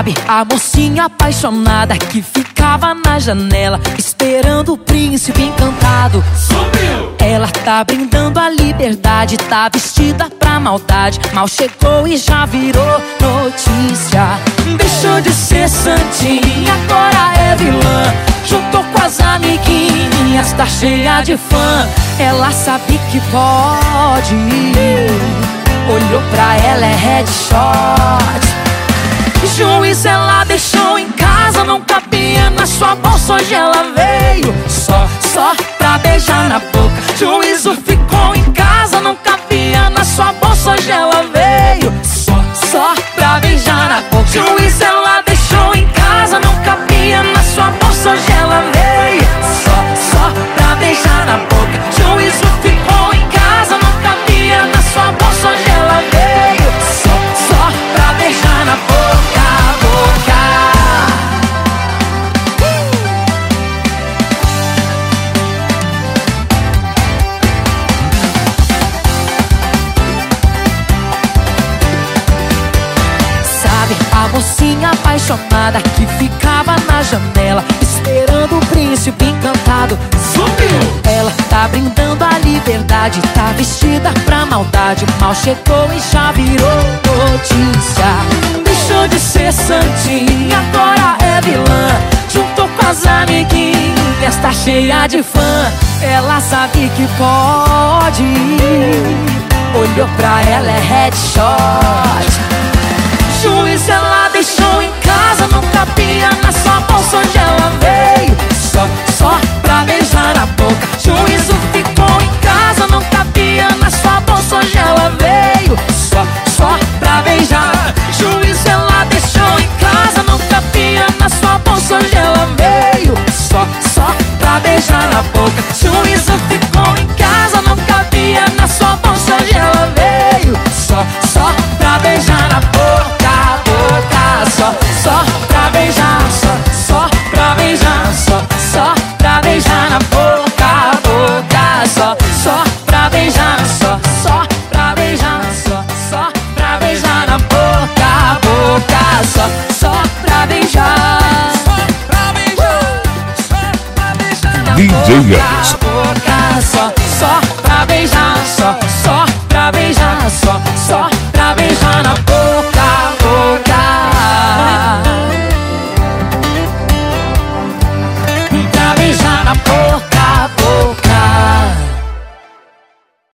Sabe, a mocinha apaixonada que ficava na janela esperando o príncipe encantado. Sumiu! Ela tá brindando a liberdade, tá vestida pra maldade. Mal chegou e já virou notícia. Deixou de ser santinha, agora é vilã. Juntou com as amiguinhas, tá cheia de fã. Ela sabe que pode, olhou pra ela, é headshot. Juiz ela deixou em casa, não cabia na sua bolsa. Hoje ela veio só pra beijar na boca. Juízo ficou em casa, não cabia na sua bolsa. Hoje ela veio só pra beijar na boca. Juiz ela deixou em casa, não cabia na sua bolsa. Hoje ela veio só pra beijar na boca. Juízo ficou em casa, não cabia na sua bolsa. Hoje ela veio só pra beijar na boca. A mocinha apaixonada que ficava na janela esperando o príncipe encantado. Sumiu! Ela tá brindando a liberdade, tá vestida pra maldade. Mal chegou e já virou notícia. Deixou de ser santinha, agora é vilã. Juntou com as amiguinhas, tá cheia de fã. Ela sabe que pode, olhou pra ela, é headshot. Juiz ela deixou em casa, não cabia na sua bolsa. Hoje ela veio só pra beijar na boca. Juízo ficou em casa, não cabia na sua bolsa. Hoje ela veio só pra beijar. Juiz ela deixou em casa, não cabia na sua bolsa. Hoje ela veio só pra beijar na boca. Juízo ficou em casa, não cabia na sua bolsa. Hoje ela veio só pra beijar na boca. Só pra beijar, só pra beijar, só pra beijar na boca, boca, só pra beijar, só pra beijar, só pra beijar na boca, boca, só pra beijar, só pra beijar, só pra beijar na DJ boca, boca, só pra beijar, só